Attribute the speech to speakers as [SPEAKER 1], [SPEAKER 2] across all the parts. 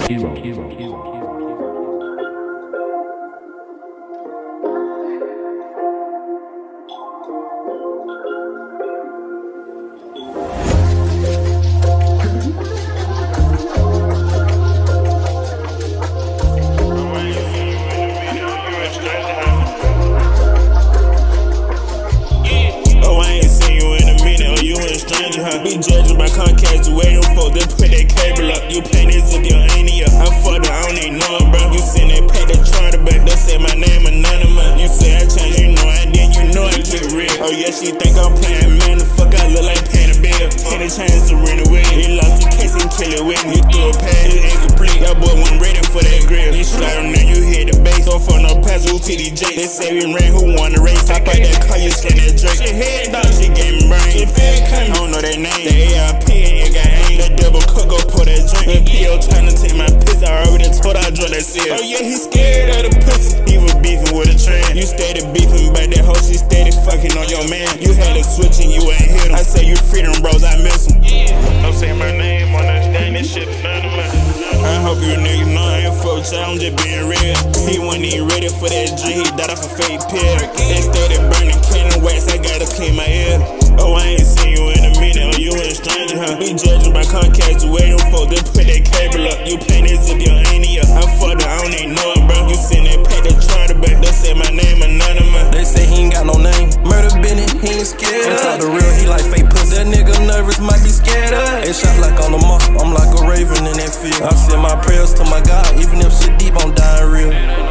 [SPEAKER 1] Be judging by Comcast, the way them folks, they put that cable up. You pay this if you ain't here. I'm fucked, I don't even know it, bro. You send that pay the charter back, they say my name anonymous. You say I changed, you know I did, you know I keep real. Oh yeah, she think I'm playing, man, the fuck I look like paying a bill. Take the chance to rent away. He lost the case and kill it with me. He threw a pass, it's incomplete. That boy wasn't ready for that grill. You slide on there, you hit the base. Don't fuck no pass, who TDJ. They say we ran, who won the race? Hop out that car, you send that Drake. She head dog, she gave me brain. She fed coming, I don't know that name. The ARP ain't got aim. That double cook go pour that drink. The PO tryna take my piss. I already told I drunk that shit. Oh yeah, he scared of the pussy. He was beefing with a trend. You steady beefing, but that hoe she steady fucking on your man. You had a switch and you ain't hit him. I say you freedom bros, I miss him.
[SPEAKER 2] Don't say my name on that thing, this shit anonymous.
[SPEAKER 1] I hope you niggas know I ain't fuck with y'all, I'm just being real. He wasn't even ready for that drink, he died off a fake pill. They steady burning cannon wax, I gotta clean my ear. Oh, I ain't seen you in a minute, oh, you ain't a stranger, huh? Be judging by Comcast, the way them folks, they put that cable up. You pay this if you ain't here. I'm fucked, I don't even know it, bro. You send that pay the charter back, they say my name anonymous.
[SPEAKER 3] They say he ain't got no name. Murder Bennett, he ain't scared. Don't talk the real, he like fake pussy. That nigga nervous, might be scared of. It shot like on the mark, I'm like a raven in that field. I send my prayers to my God, even if shit deep, I'm dying real.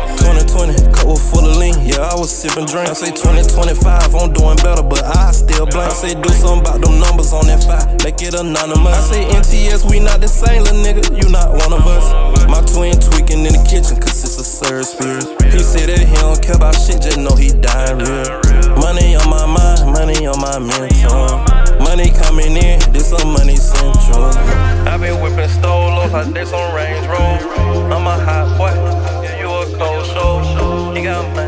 [SPEAKER 3] 2020, cup was full of lean, yeah, I was sipping drink. I say 2025, I'm doing better, but I still blank. I say do something about them numbers on that file, make it anonymous. I say NTS, we not the same, little nigga, you not one of us. My twin tweaking in the kitchen, cause it's a surge spirit. He said that he don't care about shit, just know he dying real. Money on my mind, money on my mental. Money coming in, this some money central. I been whipping stole off, I did some Range Rover. I'm a hot boy, yeah, you a cold show. He got money.